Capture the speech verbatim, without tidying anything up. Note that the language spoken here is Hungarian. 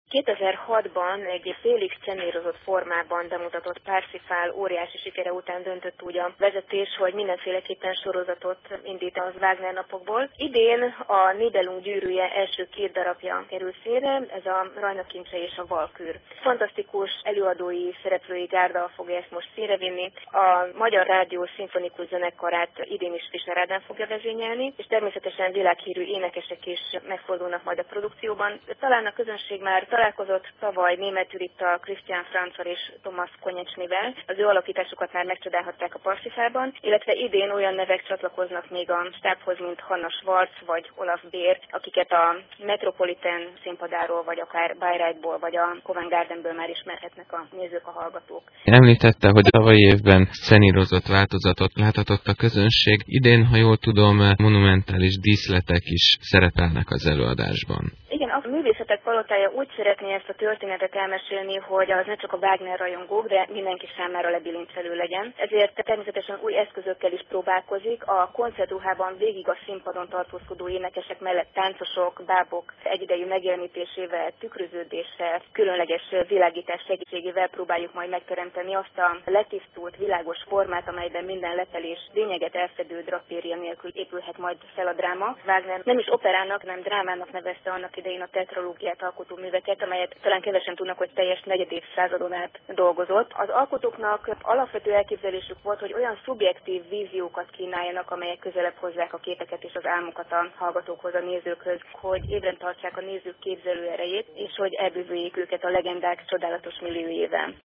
kétezer-hatban egy félig szenírozott formában bemutatott Parsifal óriási sikere után döntött úgy a vezetés, hogy mindenféleképpen sorozatot indít az Wagner napokból. Idén a Nibelung gyűrűje első két darabja kerül színre, ez a Rajna kincse és a Valkür. Fantasztikus előadói, szereplői gárda fogja ezt most színre vinni. A Magyar Rádió szimfonikus zenekarát idén is Fischer Ádám fogja vezényelni, és természetesen világhírű énekesek is megfordulnak majd a produkcióban. Talán a közönség már találkozott tavaly Németh Judittal, Christian Franzzal és Thomas Konyecsnivel. Az ő alakításukat már megcsodálhatták a Parsifalban, illetve idén olyan nevek csatlakoznak még a stábhoz, mint Hanna Schwarz vagy Olaf Bér, akiket a Metropolitan színpadáról, vagy akár Bayreuthból, vagy a Covent Gardenből már ismerhetnek a nézők, a hallgatók. Említette, hogy a tavalyi évben szenírozott változatot láthatott a közönség. Idén, ha jól tudom, monumentális díszletek is szerepelnek az előadásban. Igen, a Művészetek Palotája úgy szeretné ezt a történetet elmesélni, hogy az ne csak a Wagner rajongók, de mindenki számára lebilincselő legyen. Ezért természetesen új eszközökkel is próbálkozik. A koncertruhában végig a színpadon tartózkodó énekesek mellett táncosok, bábok egyidejű megjelenítésével, tükröződéssel, különleges világítás segítségével próbáljuk majd megteremteni azt a letisztult, világos formát, amelyben minden lepelés lényeget elfedő drapéria nélkül épülhet majd fel a dráma. Wagner nem is operának, hanem drámának nevezte annak idején a tetralógiát alkotó műveket, amelyet talán kevesen tudnak, hogy teljes negyedévszázadon át dolgozott. Az alkotóknak alapvető elképzelésük volt, hogy olyan szubjektív víziókat kínáljanak, amelyek közelebb hozzák a képeket és az álmokat a hallgatókhoz, a nézőkhöz, hogy ébren tartsák a nézők képzelő erejét, és hogy elbűvöljék őket a legendák csodálatos milliójével.